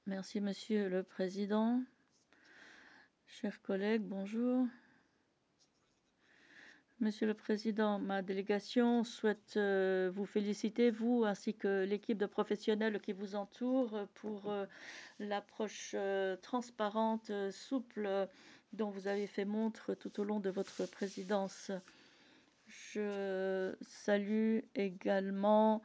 Merci, Monsieur le Président. Chers collègues, bonjour. Monsieur le Président, ma délégation souhaite vous féliciter, vous ainsi que l'équipe de professionnels qui vous entoure, pour l'approche transparente, souple dont vous avez fait montre tout au long de votre présidence. Je salue également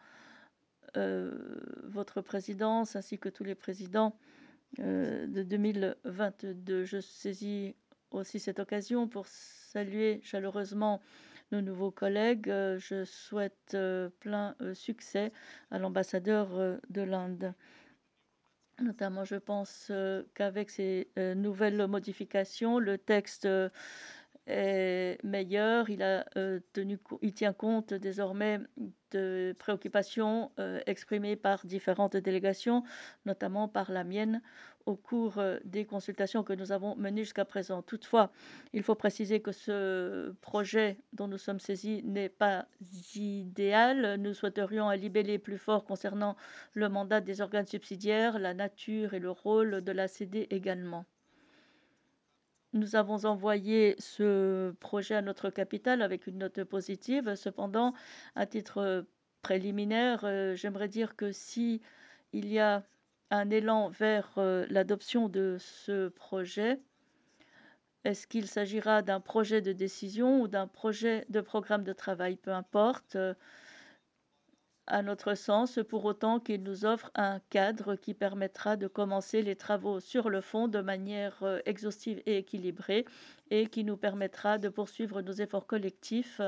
votre présidence ainsi que tous les présidents de 2022. Je saisis aussi cette occasion pour saluer chaleureusement nos nouveaux collègues. Je souhaite plein succès à l'ambassadeur de l'Inde. Notamment, je pense qu'avec ces nouvelles modifications, le texte est meilleur. Il tient compte désormais de préoccupations exprimées par différentes délégations, notamment par la mienne, au cours des consultations que nous avons menées jusqu'à présent. Toutefois, il faut préciser que ce projet dont nous sommes saisis n'est pas idéal. Nous souhaiterions un libellé plus fort concernant le mandat des organes subsidiaires, la nature et le rôle de la CD également. Nous avons envoyé ce projet à notre capitale avec une note positive. Cependant, à titre préliminaire, j'aimerais dire que si il y a un élan vers l'adoption de ce projet, est-ce qu'il s'agira d'un projet de décision ou d'un projet de programme de travail? Peu importe, à notre sens, pour autant qu'il nous offre un cadre qui permettra de commencer les travaux sur le fond de manière exhaustive et équilibrée et qui nous permettra de poursuivre nos efforts collectifs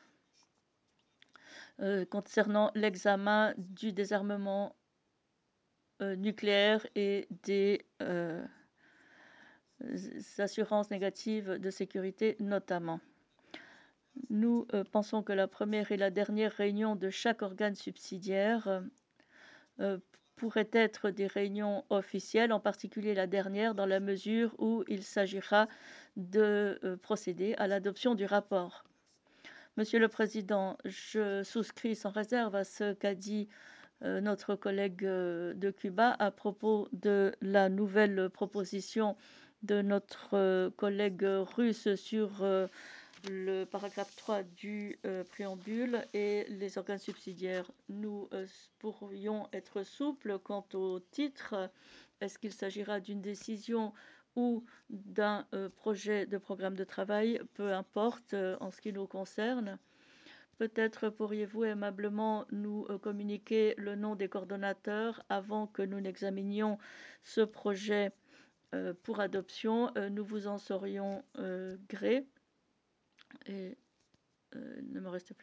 concernant l'examen du désarmement nucléaire et des assurances négatives de sécurité notamment. Nous pensons que la première et la dernière réunion de chaque organe subsidiaire pourraient être des réunions officielles, en particulier la dernière, dans la mesure où il s'agira de procéder à l'adoption du rapport. Monsieur le Président, je souscris sans réserve à ce qu'a dit notre collègue de Cuba à propos de la nouvelle proposition de notre collègue russe sur le paragraphe 3 du préambule et les organes subsidiaires. Nous pourrions être souples quant au titre. Est-ce qu'il s'agira d'une décision ou d'un projet de programme de travail? Peu importe en ce qui nous concerne. Peut-être pourriez-vous aimablement nous communiquer le nom des coordonnateurs avant que nous n'examinions ce projet pour adoption. Nous vous en serions gré. Et il ne me reste plus